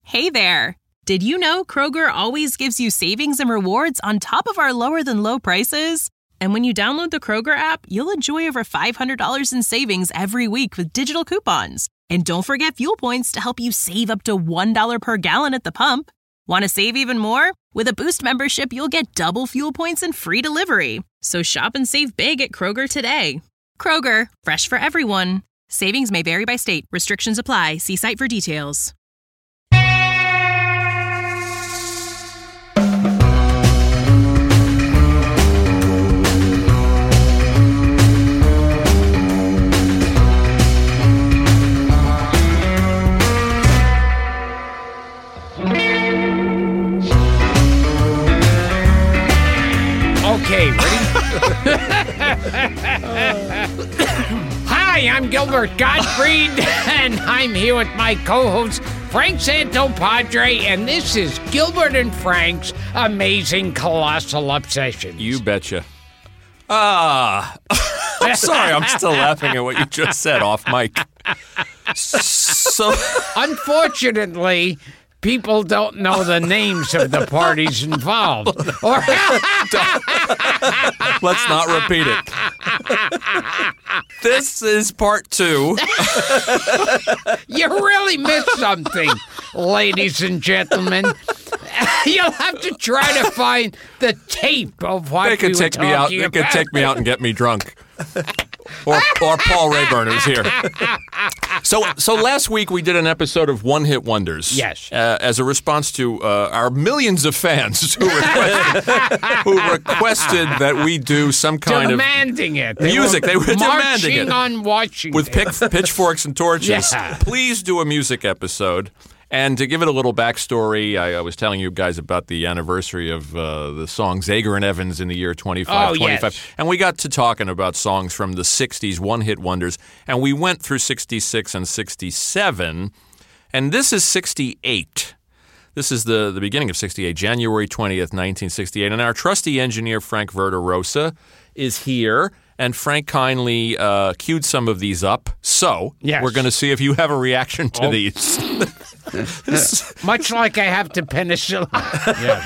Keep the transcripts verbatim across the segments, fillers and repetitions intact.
Hey there! Did you know Kroger always gives you savings and rewards on top of our lower-than-low prices? And when you download the Kroger app, you'll enjoy over five hundred dollars in savings every week with digital coupons. And don't forget fuel points to help you save up to one dollar per gallon at the pump. Want to save even more? With a Boost membership, you'll get double fuel points and free delivery. So shop and save big at Kroger today. Kroger, fresh for everyone. Savings may vary by state. Restrictions apply. See site for details. Okay, ready? Hi, I'm Gilbert Gottfried, and I'm here with my co-host, Frank Santopadre, and this is Gilbert and Frank's Amazing Colossal Obsession. You betcha. Ah, I'm sorry, I'm still laughing at what you just said off mic. So, Unfortunately, people don't know the names of the parties involved. Or let's not repeat it. This is part two. You really missed something, ladies and gentlemen. You'll have to try to find the tape of what They could we take were me out. talking They could about. take me out and get me drunk. Or, or Paul Rayburn is here. So, so last week we did an episode of One Hit Wonders. Yes. Uh, as a response to uh, our millions of fans who requested, who requested that we do some kind demanding of it. They music. Were They were demanding marching it on Washington with pick, pitchforks and torches. Yeah. Please do a music episode. And to give it a little backstory, I, I was telling you guys about the anniversary of uh, the song Zager and Evans in the year twenty-five twenty-five. Yes. And we got to talking about songs from the sixties, one-hit wonders. And we went through sixty-six and sixty-seven. And this is sixty-eight. This is the, the beginning of sixty-eight, January twentieth, nineteen sixty-eight. And our trusty engineer, Frank Verderosa, is here. And Frank kindly uh, queued some of these up. So Yes. we're going to see if you have a reaction to Oh. these. This- Much like I have to penicillin. Yes.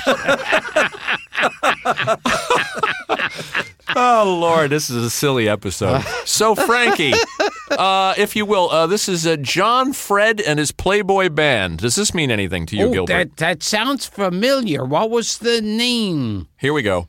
oh, Lord, this is a silly episode. So, Frankie, uh, if you will, uh, this is uh, John Fred and his Playboy Band. Does this mean anything to you, Oh, Gilbert? that, that sounds familiar. What was the name? Here we go.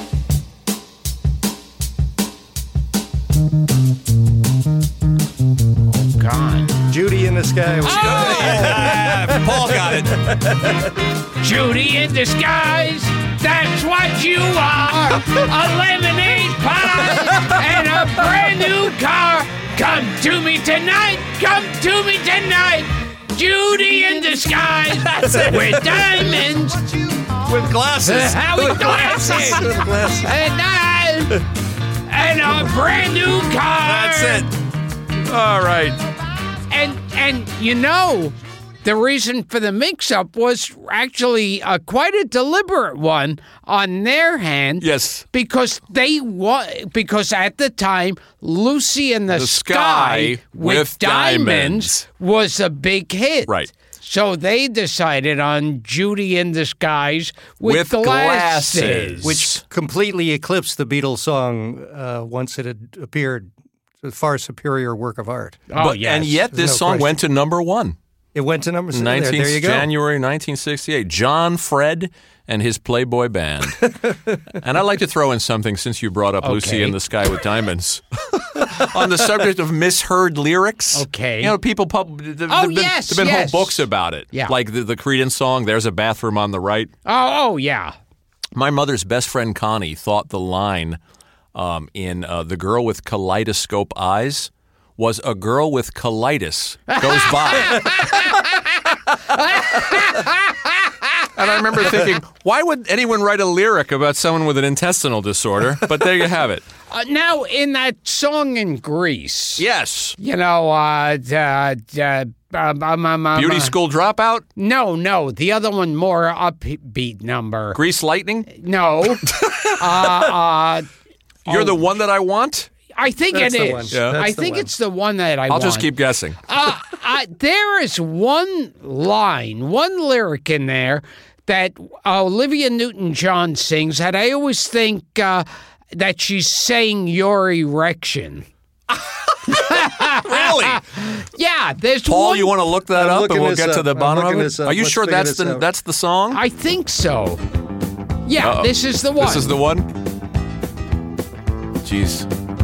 God. Judy in the Sky. Paul got it. Judy in disguise, that's what you are. A lemonade pie and a brand new car. Come to me tonight, come to me tonight. Judy in disguise with diamonds. With glasses. Uh, with glasses. With glasses. And, I, and a brand new car. That's it. All right. And and you know, the reason for the mix-up was actually uh, quite a deliberate one on their hand. Yes. Because they wa- because at the time, Lucy in the, The Sky, Sky with, with diamonds, Diamonds. was a big hit. Right. So they decided on Judy in Disguise with, With glasses. glasses. Which completely eclipsed the Beatles song uh, once it had appeared. A far superior work of art. Oh, But- yes. And yet this No song question. went to number one. It went to number seven. There, nineteenth there you go. January nineteen sixty-eight. John Fred and his Playboy Band. And I'd like to throw in something since you brought up Lucy Okay. in the Sky with Diamonds. On the subject of misheard lyrics. Okay. You know, people, pub- there have Oh, been, yes, there've been yes. whole books about it. Yeah. Like the, the Creedence song, There's a Bathroom on the Right. Oh, oh, yeah. My mother's best friend Connie thought the line um, in uh, The Girl with Kaleidoscope Eyes was a girl with colitis goes by. And I remember thinking, why would anyone write a lyric about someone with an intestinal disorder? But there you have it. Uh, now, in that song in Greece, Yes. you know, uh, uh, uh, um, um, um, um, Beauty uh, School Dropout? No, no, the other one more upbeat number. Grease Lightning? No, uh, uh, You're oh, the one that I want? I think That's it the is. one. Yeah. I That's the think one. it's the one that I I'll want. just keep guessing. Uh, I, there is one line, one lyric in there that Olivia Newton-John sings that I always think uh, that she's saying your erection. Really? Yeah, there's Paul, one... you want to look that I'm up and looking we'll this get to up. the I'm bottom looking of this it? up. Are you Let's sure figure that's this the out. that's the song? I think so. Yeah, Uh-oh. this is the one. This is the one? Jeez.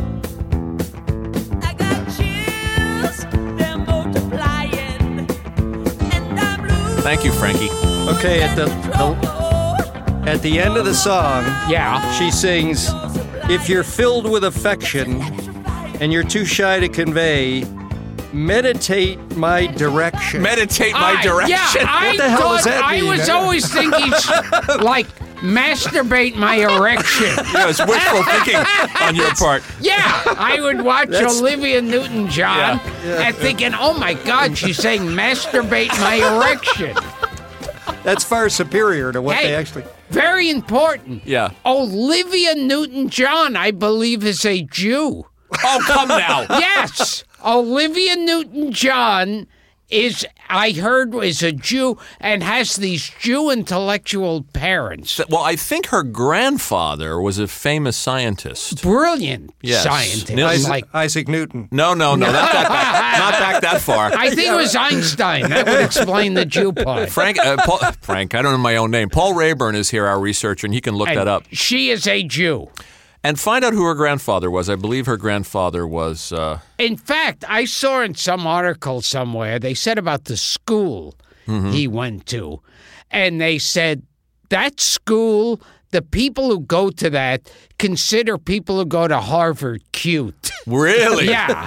I got chills, they're multiplying, and I'm losing Thank you, Frankie. Okay, at the, the at the end of the song, Yeah. she sings, "If you're filled with affection and you're too shy to convey, meditate my direction." Meditate my I- direction. Yeah, I What the hell thought, does that I mean? was always thinking, like, masturbate my erection. Yeah, it's wishful thinking on your part. Yeah, I would watch That's- Olivia Newton-John and thinking, oh my God, she's saying masturbate my erection. That's far superior to what Hey. they actually. Very important. Yeah. Olivia Newton-John, I believe, is a Jew. Oh, come now. Yes, Olivia Newton-John is, I heard, is a Jew and has these Jew intellectual parents. Well, I think her grandfather was a famous scientist. Brilliant Yes. scientist. Nil- Isaac, Like, Isaac Newton. No, no, no, not that back, not back that far. I think it was Einstein. That would explain the Jew part. Frank, uh, Paul, Frank, I don't know my own name. Paul Rayburn is here, our researcher, and he can look And that up. She is a Jew. And find out who her grandfather was. I believe her grandfather was. Uh, In fact, I saw in some article somewhere, they said about the school Mm-hmm. he went to. And they said that school, the people who go to that consider people who go to Harvard cute. really? Yeah.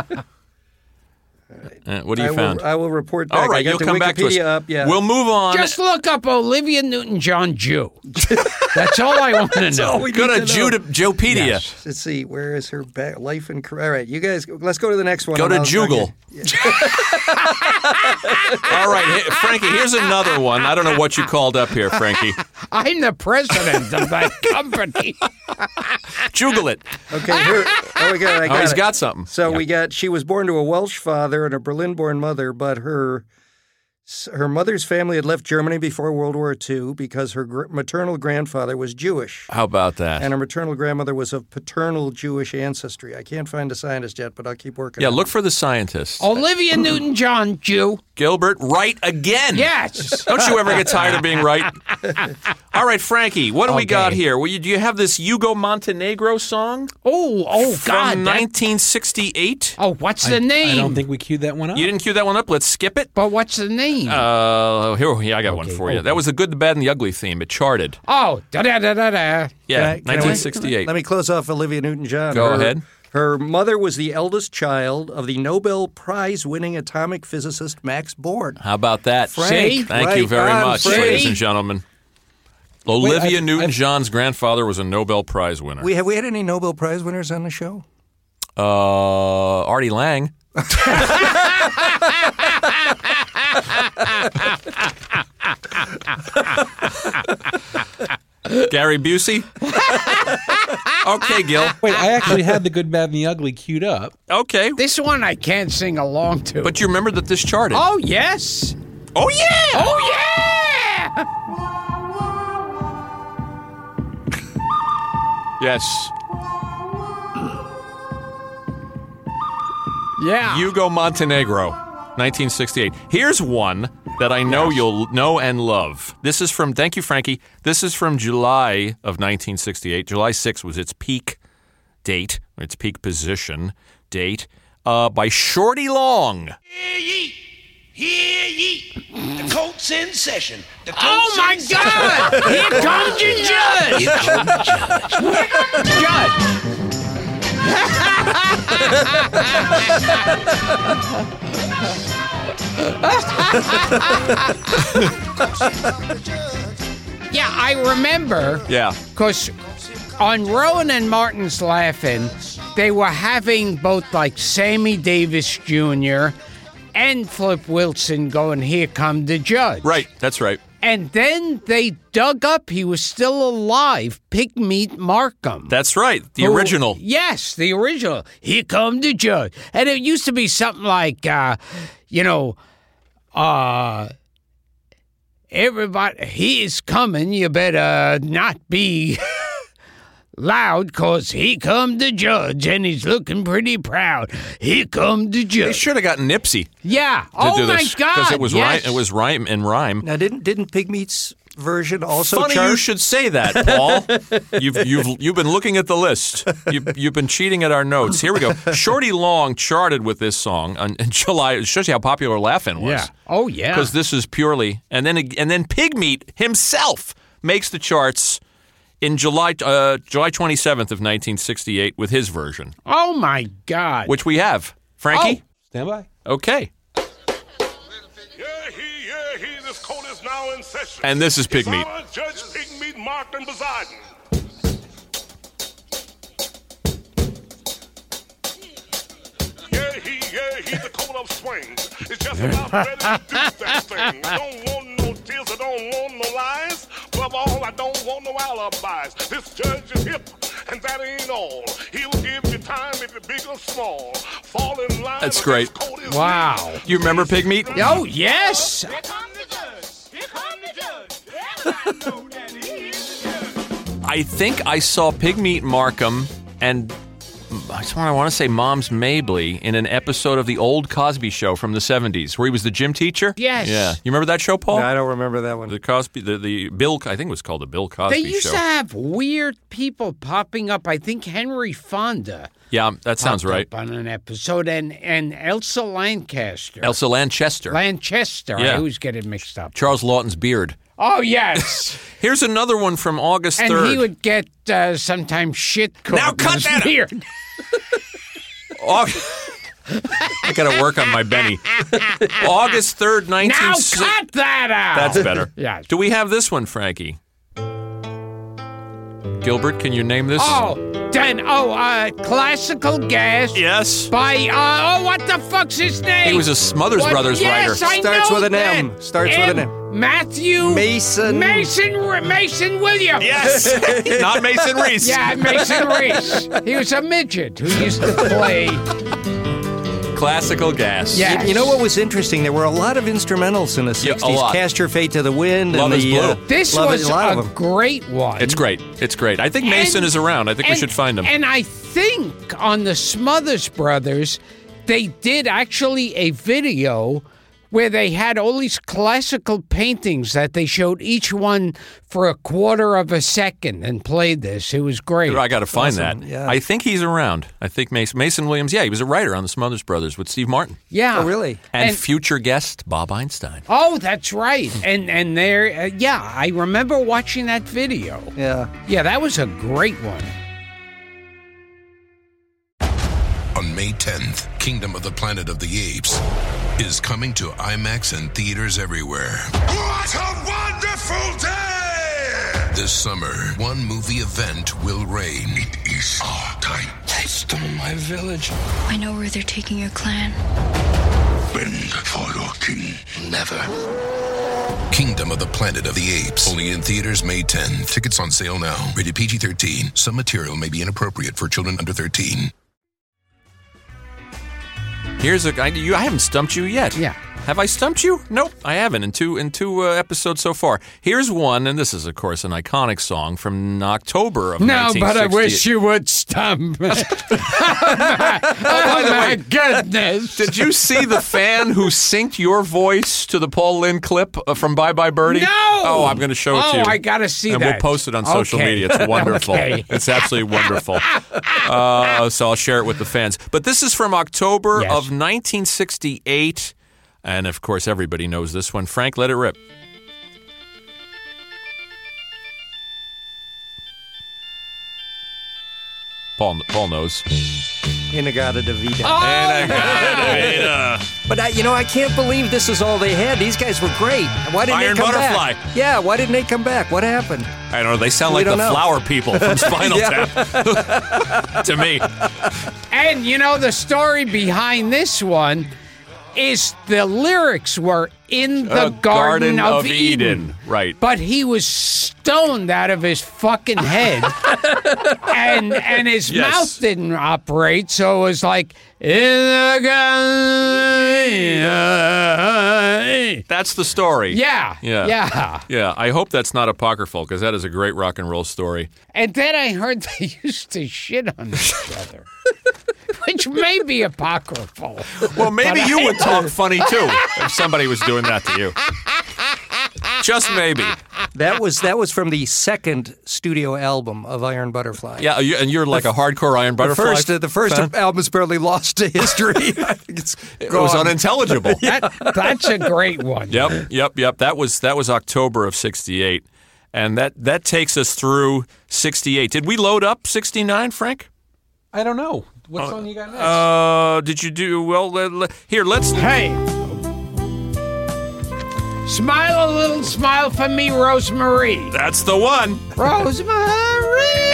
Uh, what do you I found? will, I will report back. All I right, got you'll the come Wikipedia back to us. up. Yeah. We'll move on. Just look up Olivia Newton-John Jew. That's all I want to know. we Go need to to know. Jude- Joepedia. Yes. Let's see. Where is her ba- life and career? All right, you guys. Let's go to the next one. Go to I'll- Jugal. All right, hey, Frankie, here's another one. I don't know what you called up here, Frankie. I'm the president of that company. Juggle it. Okay. Here, oh, we got. I got Oh, he's it. got something. So we got. She was born to a Welsh father and a Berlin-born mother, but her her mother's family had left Germany before World War Two because her gr- maternal grandfather was Jewish, How about that? and her maternal grandmother was of paternal Jewish ancestry. I can't find a scientist yet, but I'll keep working. Yeah, on look it. for the scientist. Olivia Newton-John Jew. Gilbert, right again. Yes. Don't you ever get tired of being right? All right, Frankie, what do we Okay. got here? Well, you, do you have this Hugo Montenegro song Oh, oh, from God. that- nineteen sixty-eight? oh, what's the name? I don't think we queued that one up. You didn't cue that one up? Let's skip it. But what's the name? Uh, here, yeah, I got one Okay, for you. okay. That was the Good, the Bad, and the Ugly theme. It charted. oh, da da da da da. Yeah, Can I- can I- nineteen sixty-eight. Let me close off Olivia Newton-John. Go Her- ahead. Her mother was the eldest child of the Nobel Prize-winning atomic physicist Max Born. How about that? Frank, See? Thank you right very on, much, Frank. ladies and gentlemen. Olivia I've- Newton-John's grandfather was a Nobel Prize winner. We have we had any Nobel Prize winners on the show? uh, Artie Lang. Gary Busey. Okay, Gil. Wait, I actually had the good, bad, and the ugly queued up. Okay. This one I can't sing along to. But you remember that this charted. oh, yes. Oh, yeah! Oh, yeah. Yes. Yeah. Hugo Montenegro, nineteen sixty-eight. Here's one that I know you'll know and love. This is from, thank you, Frankie. This is from July of nineteen sixty-eight. July sixth was its peak date, its peak position date, uh, by Shorty Long. Hear ye, hear ye, the Colts in session. The Colts Oh, my in God. Here comes your judge. Here comes the judge. Judge. Yeah, I remember Yeah. because on Rowan and Martin's Laughing, they were having both like Sammy Davis Junior and Flip Wilson going, "Here come the judge." Right, that's right. And then they dug up, he was still alive, Pigmeat Markham. That's right. The Who- original. Yes, the original. Here come the judge. And it used to be something like, uh, you know, uh, everybody, he is coming. You better not be loud, 'cause he come the judge, and he's looking pretty proud. Here come the They judge. should have gotten Nipsey Yeah. to Oh, do my this God. it was yes. rhyme, it was rhyme and rhyme. Now, didn't didn't Pigmeat's version also Funny chart? you should say that, Paul. you've you've you've been looking at the list. You've, you've been cheating at our notes. Here we go. Shorty Long charted with this song on, in July. It shows you how popular Laugh-In was. Yeah. Oh, yeah. Because this is purely, and then and then Pigmeat himself makes the charts in July uh, July twenty-seventh of nineteen sixty-eight with his version, Oh, my God. which we have. Frankie, Stand by. okay, Yeah, he, yeah, he, this court is now in session. and this is His Pigmeat. Honor, Judge Pigmeat Martin presiding. Yeah, he, yeah, he, the court of swings. It's just about ready to do that thing. I don't want no tears, I don't want no lies. Above all, I don't want no alibis. This judge is hip, and that ain't all. He'll give you time if you're big or small. Fall in line. That's but great. this court is Wow. You remember Pigmeat? Oh, yes. Here come the judge. Here come the judge. Everybody know that he is the judge. I think I saw Pigmeat Markham and I just want I want to say Moms Mabley in an episode of the old Cosby Show from the seventies, where he was the gym teacher. Yes. Yeah. You remember that show, Paul? No, I don't remember that one. The Cosby, the, the Bill, I think it was called the Bill Cosby They used Show. to have weird people popping up. I think Henry Fonda Yeah, that sounds popped right. up on an episode, and, and Elsa Lancaster. Elsa Lanchester. Lanchester. Yeah. I always get it mixed up. Charles Lawton's beard. Oh, yes. Here's another one from August And third. he would get uh, sometimes shit caught Now in cut his that out. beard. Aug- I got to work on my Benny. August third, nineteen Now sixty. cut that out. That's better. Yeah. Do we have this one, Frankie? Gilbert, can you name this? Oh, then, oh, uh, Classical Gas Yes. by, uh, oh, what the fuck's his name? He was a Smothers What? Brothers yes, writer. I Starts know with an that. M. Starts with an M. Matthew Mason. Mason Mason Williams. Yes. Not Mason Reese. Yeah, Mason Reese. He was a midget who used to play. Classical Gas. Yeah. You know what was interesting? There were a lot of instrumentals in the Yeah, a sixties. lot. Cast Your Fate to the Wind. Love and is the, Blue. Uh, This Love was Is- a lot a of them. great one. It's great. It's great. I think Mason And- is around. I think we and- should find him. And I think on the Smothers Brothers, they did actually a video where they had all these classical paintings that they showed each one for a quarter of a second and played this. It was great. I got to find Awesome, that. yeah. I think he's around. I think Mason, Mason Williams, yeah, he was a writer on the Smothers Brothers with Steve Martin. Yeah. Oh, really? And, And- future guest Bob Einstein. Oh, that's right. And and there, uh, yeah, I remember watching that video. Yeah. Yeah, that was a great one. On May tenth, Kingdom of the Planet of the Apes is coming to IMAX and theaters everywhere. What a wonderful day! This summer, one movie event will reign. It is our time. They stole my village. I know where they're taking your clan. Bend for your king. Never. Kingdom of the Planet of the Apes. Only in theaters May tenth. Tickets on sale now. Rated P G thirteen. Some material may be inappropriate for children under thirteen. Here's a guy. You, I haven't stumped you yet. Yeah. Have I stumped you? Nope, I haven't in two in two uh, episodes so far. Here's one, and this is of course an iconic song from October of No, nineteen sixty. but I wish you would stump me. oh, my, oh, my goodness. Did you see the fan who synced your voice to the Paul Lynde clip uh, from Bye Bye Birdie? No! Oh, I'm going to show it Oh, to you. I gotta see and that. we'll post it on social Okay. media. It's wonderful. Okay. It's absolutely wonderful. Uh, so I'll share it with the fans. But this is from October Yes. of nineteen sixty-eight. And, of course, everybody knows this one. Frank, let it rip. Paul, Paul knows. Inagata de Vida. Oh! But, I, you know, I can't believe this is all they had. These guys were great. Why didn't Iron they come Butterfly. back? Yeah, why didn't they come back? What happened? I don't know. They sound We like the don't know. flower people from Spinal Tap to me. And you know the story behind this one is the lyrics were in the Uh, Garden, of, Eden. Right. But he was stoned out of his fucking head, and and his Yes. mouth didn't operate, so it was like in the garden. That's the story. Yeah, Yeah. yeah. Yeah, I hope that's not apocryphal, because that is a great rock and roll story. And then I heard they used to shit on each other, which may be apocryphal. Well, maybe But you I- would talk funny, too, if somebody was doing that to you. Just maybe. That was that was from the second studio album of Iron Butterfly. Yeah, you, and you're like a hardcore Iron The Butterfly first, uh, the first fan? album is barely lost to history. I think it's It was gone. unintelligible. That, that's a great one. Yep, yep, yep. That was that was October of sixty-eight, and that that takes us through sixty-eight. Did we load up sixty-nine, Frank? I don't know. What song you got next? Uh, did you do well? le- le- here, let's. Hey. Smile a little smile for me, Rosemary. That's the one. Rosemary.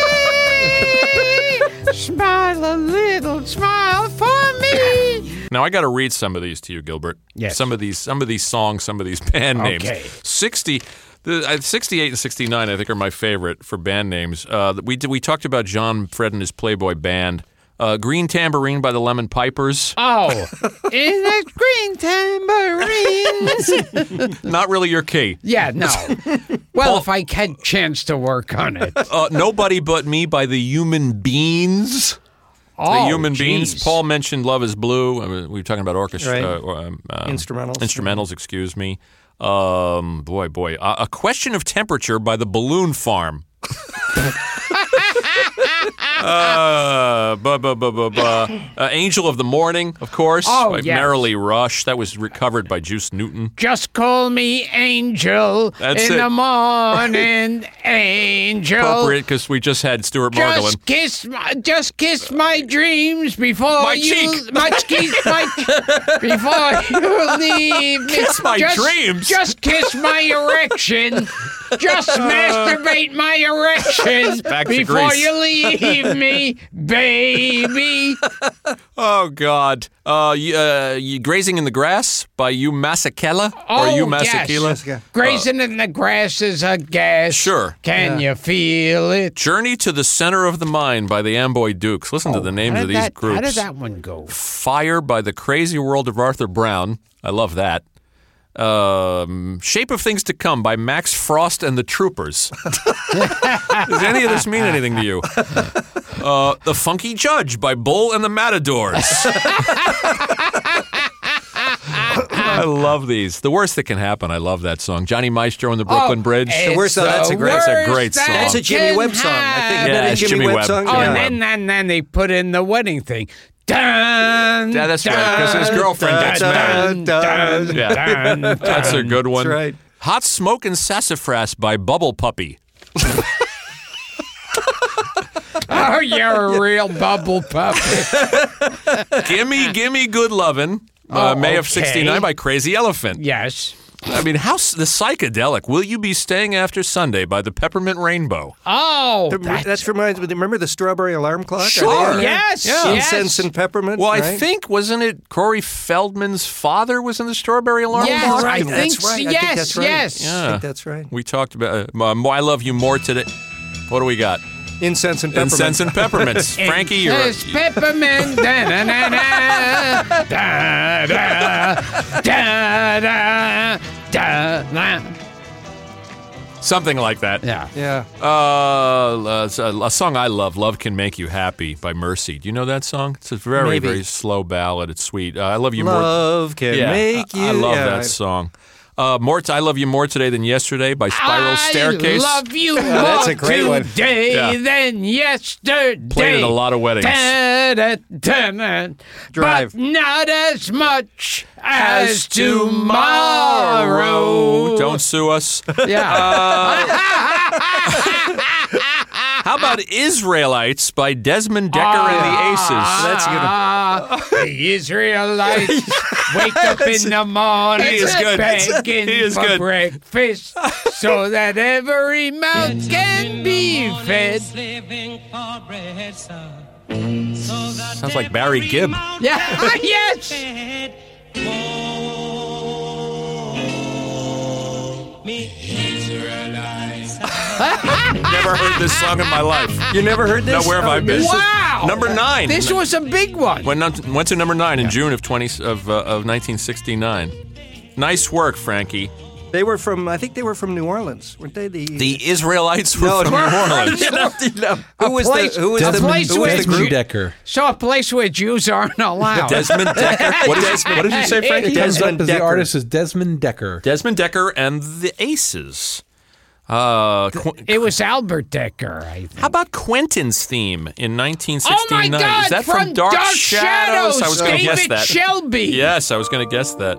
Smile a little smile for me. Now I got to read some of these to you, Gilbert. Yes. Some of these, some of these songs, some of these band names. Okay. Sixty. The, uh, sixty-eight and sixty-nine, I think, are my favorite for band names. Uh, we did, we talked about John Fred and his Playboy Band. Uh, Green Tambourine by the Lemon Pipers. Oh, in a green tambourine. Not really your key. Yeah, no. Well, if I had chance to work on it. Uh, Nobody But Me by the Human Beans. Oh, the Human Beans. geez. Paul mentioned Love Is Blue. I mean, we were talking about orchestra. Right. Uh, um, um, Instrumentals. Instrumentals, excuse me. Um, boy, boy. Uh, A Question of Temperature by the Balloon Farm. uh, bu- bu- bu- bu- bu- uh, Angel of the Morning, of course, Oh, by yes. Merrily Rush. That was recovered by Juice Newton. Just call me Angel That's in it. the morning, Angel. Appropriate because we just had Stuart Margolin. Just kiss, my, just kiss my dreams before My you. cheek. My kiss my before you leave me. Kiss my just, dreams. Just kiss my erection. Just masturbate my erection Back to before Greece. you leave me, baby. Oh, God. Uh, you, uh, you Grazing in the Grass by you Masekela? Oh, or you yes. Masekela? Grazing in the grass is a gas. Sure. Can you feel it? Journey to the Center of the Mind by the Amboy Dukes. Listen to the names How of did these that, groups. How did that one go? Fire by the Crazy World of Arthur Brown. I love that. Um, Shape of Things to Come by Max Frost and the Troopers. Does any of this mean anything to you? Uh, The Funky Judge by Bull and the Matadors. I love these. The Worst That Can Happen. I love that song. Johnny Maestro and the Brooklyn Oh, Bridge. it's Worst- that's a great- that's a worst great that song. That's a Jimmy can Webb song. I think happen. Yeah, that it's is Jimmy, Jimmy Webb Webb. song. Oh, Yeah. and then, then, then they put in the wedding thing. Dun, Yeah, that's right, 'cause his girlfriend gets married. Dun, dun, Yeah. dun, That's a dun. good one. That's right. Hot Smoke and Sassafras by Bubble Puppy. Oh, you're a real bubble puppy. Gimme, Gimme Good Lovin', uh, Oh, May of okay. sixty-nine by Crazy Elephant. Yes. I mean, how s- the psychedelic Will You Be Staying After Sunday by the Peppermint Rainbow. Oh, The- that's, That's reminds me. Remember the strawberry alarm clock? Are Sure. they in there? Yes, Yeah. yes. Incense and peppermint. Well, I right? think, wasn't it Corey Feldman's father was in the Strawberry Alarm Yes, Clock? I That's think so. right. I Yes, think that's right. yes. I Yeah. think that's right. We talked about uh, uh, I Love You More today. What do we got? Incense and peppermint. Incense and Peppermints. Frankie, you're... There's peppermint. Da, da, da, da, da, da, da, da, da. Something like that. Yeah. Yeah. Uh, a, a song I love, Love Can Make You Happy by Mercy. Do you know that song? It's a very, Maybe. very slow ballad. It's sweet. Uh, I Love You More. Love can Yeah, make you. I, I love yeah, that song. Uh, more t- I Love You More Today Than Yesterday by Spiral Staircase. I love you more that's a great one. today Yeah. than yesterday. Played at a lot of weddings. Da, da, da, da. Drive. But not as much as, As tomorrow. Don't sue us. Yeah. How about Israelites by Desmond Decker and the Aces? That's a good one. Ah, the Israelites wake up in the morning He is good. begging He is for good. breakfast so that every mouth can be fed. Sounds like Barry Gibb. Yeah, yes. Never heard this song in my life. You never heard this? No, where have I been? Wow! Number nine. This was a big one. Went, num- went to number nine in June of twenty of uh, of nineteen sixty-nine. Nice work, Frankie. They were from, I think they were from New Orleans, weren't they? The The Israelites were No, from no. New Orleans. You know, you know, who was place- the who was a the place who was where- the group? Desmond Decker. So a place where Jews aren't allowed. Desmond Decker. What did, what did you say, Frankie? Comes Desmond up as the Decker. artist is Desmond Decker. Desmond Decker and the Aces. Uh, Qu- It was Albert Decker, I think. how about Quentin's theme in nineteen sixty-nine? Oh my God! Is that from from Dark, Shadows, I was going to David guess that. Shelby. Yes, I was going to guess that.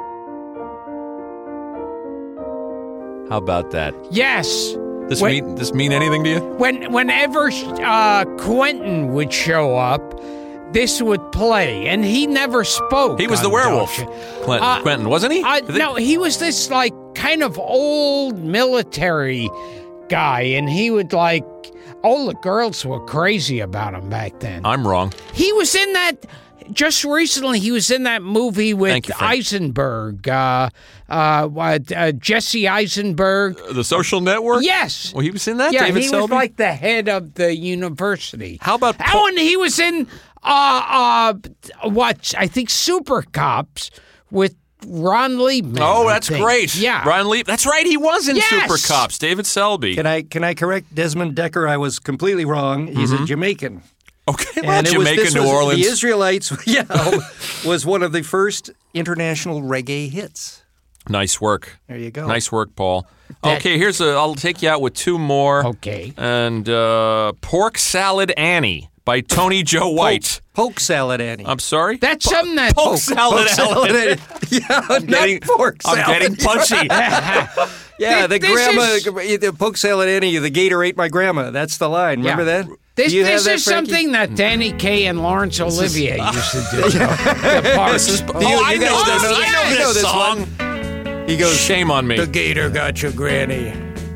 How about that? Yes. This When- mean this mean anything to you? When whenever uh, Quentin would show up, this would play, and he never spoke. He was on the werewolf, Dark Clinton, Uh, Quentin, wasn't he? Uh, I think- no, he was this like kind of old military guy, and he would like all the girls were crazy about him back then. I'm wrong. He was in that just recently. He was in that movie with Thank you, Frank. Eisenberg, uh, uh, what, uh, Jesse Eisenberg. The Social Network? Yes. Well, he was in that, Yeah, David he Selby? was like the head of the university. How about Oh, Paul- and he was in uh, uh, what I think Super Cops with Ron Liebman. Oh, I that's think. great. Yeah, Ron Lee. That's right. He was in Yes. Super Cops. David Selby. Can I can I correct Desmond Decker? I was completely wrong. He's a Jamaican. Okay, well, And it was- Jamaica, this New was- Orleans. The Israelites, yeah, was one of the first international reggae hits. Nice work. There you go. Nice work, Paul. That- Okay, here's a. I'll take you out with two more. Okay. And uh, Pork Salad Annie by Tony Joe White. Poke salad, Annie. I'm sorry. That's something that Poke Salad salad, Annie. Annie. Yeah, I'm getting, not pork I'm salad. getting punchy. Yeah, the This grandma, is- the poke salad, Annie. The gator ate my grandma. That's the line. Remember Yeah. that? This, Do you this have that, is Frankie? something that Danny Kaye and Laurence Olivier used to do. the parts. This is, you- oh, you I guys know don't this. know this? I know You know this this song. one. He goes, Shame on me. the gator got your granny.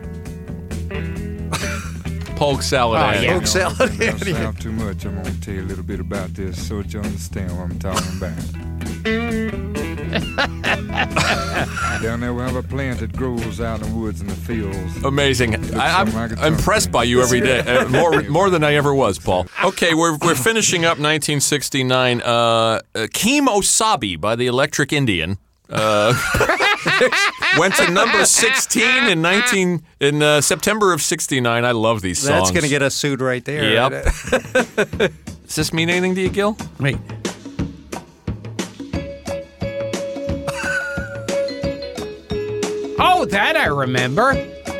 Poke Salad Oh, Annie. yeah. Poke salad, Don't Annie. sound too much. I'm gonna tell you a little bit about this so that you understand what I'm talking about. Down there we have a plant that grows out in the woods and the fields. Amazing. I, I'm like a impressed by you every day, uh, more more than I ever was, Paul. Okay, we're we're finishing up nineteen sixty-nine. Uh, uh, Keem Osabi by the Electric Indian. Uh, went to number sixteen in nineteen in uh, September of sixty-nine. I love these songs. That's going to get us sued right there. Yep. Does this mean anything to you, Gil? Wait. Oh, that I remember.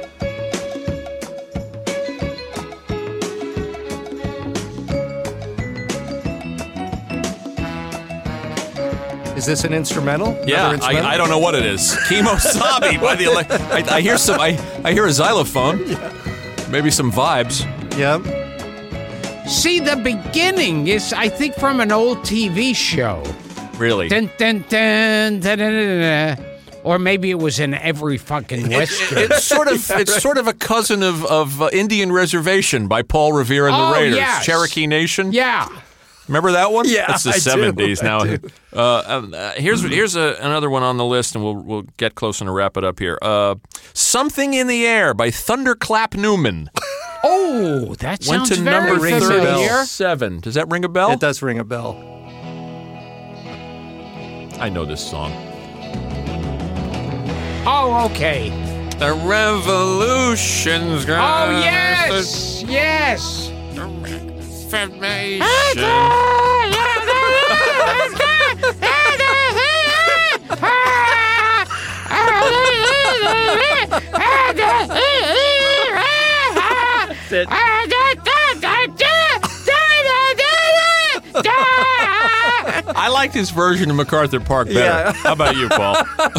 Is this an instrumental? Yeah, Another instrumental? I, I don't know what it is. Keem Osabi by the elect. I, I hear some. I, I hear a xylophone. Maybe some vibes. Yep. See, the beginning is, I think, from an old T V show. Really. Dun, dun, dun, dun, dun, dun, dun. Or maybe it was in every fucking Western. It's sort of it's sort of a cousin of of uh, Indian Reservation by Paul Revere and Oh, the Raiders. yes. Cherokee Nation. yeah. Remember that one? Yeah, That's the I do, seventies I now. do. Uh, um, uh, here's here's a, another one on the list, and we'll we'll get close and wrap it up here. Uh, Something in the Air by Thunderclap Newman. Oh, that Went sounds to very number rings a bell. familiar. thirty-seven. Does that ring a bell? It does ring a bell. I know this song. Oh, okay. The revolution's Oh, gonna yes. Yes. I liked his version of MacArthur Park better. Yeah. How about you, Paul?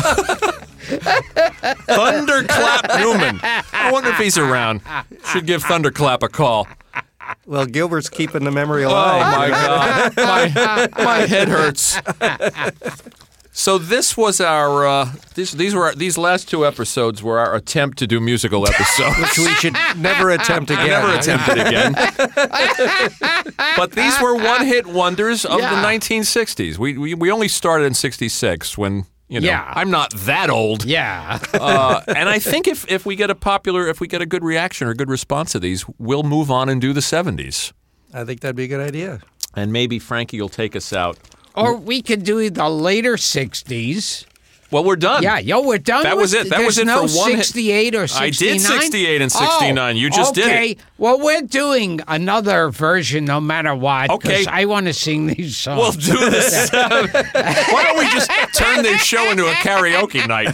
Thunderclap Newman. I wonder if he's around. Should give Thunderclap a call. Well, Gilbert's keeping the memory Oh alive. my God, my, my head hurts. So this was our uh, these these were our, these last two episodes were our attempt to do musical episodes. Which we should never attempt again. Never attempt it again. But these were one-hit wonders of Yeah. the nineteen sixties. We, we we only started in sixty-six when, you know, Yeah. I'm not that old. Yeah. uh, and I think if, if we get a popular, if we get a good reaction or a good response to these, we'll move on and do the seventies. I think that'd be a good idea. And maybe Frankie will take us out. Or we could do the later sixties. Well, we're done. Yeah, yo, we're done. That with, was it. That was there's it no for one hit. sixty-eight or I sixty-nine. did sixty-eight and sixty-nine. Oh, You just did okay. it. Well, we're doing another version no matter what. Okay. 'cause I want to sing these songs. We'll do this. Why don't we just turn this show into a karaoke night?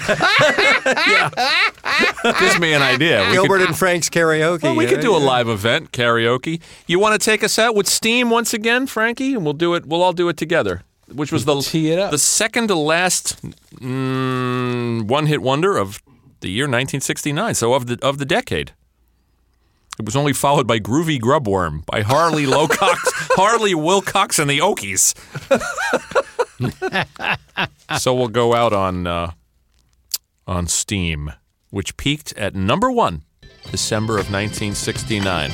Yeah. Gives me an idea. We Gilbert could, and Frank's karaoke. well, we could do a Yeah. live event karaoke. You want to take us out with Steam once again, Frankie? And we'll do it. We'll all do it together. Which was the Tee it up. the second to last mm, one-hit wonder of the year nineteen sixty-nine. So of the of the decade. It was only followed by Groovy Grubworm by Harley Wilcox, Harley Wilcox and the Okies. So we'll go out on uh, on Steam, which peaked at number one, December of nineteen sixty-nine.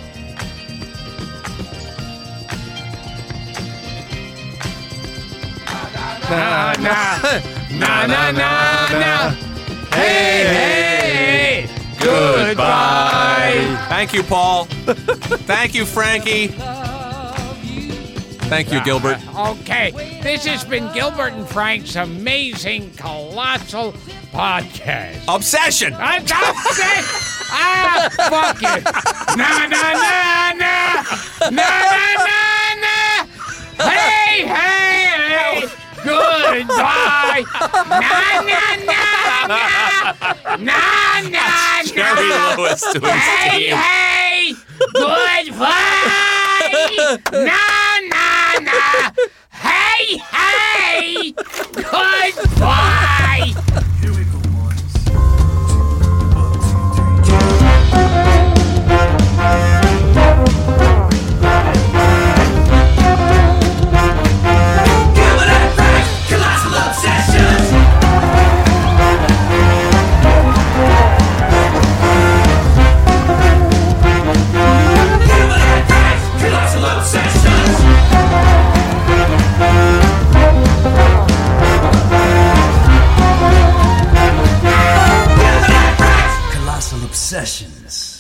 Na, na, na, na, na, na. Hey, hey, goodbye. Thank you, Paul. Thank you, Frankie. Thank you, Gilbert. Okay, this has been Gilbert and Frank's amazing, colossal podcast. Obsession. I'm upset. Ah, fuck it. Na, na, na, na. Na, na, na, na. Hey, hey, hey. Goodbye. Na, na, na, na. Na, na, Jerry na. Lewis doing Hey, Steam. hey. Goodbye. Na, na, na. Hey, hey. Goodbye. Colossal Obsessions.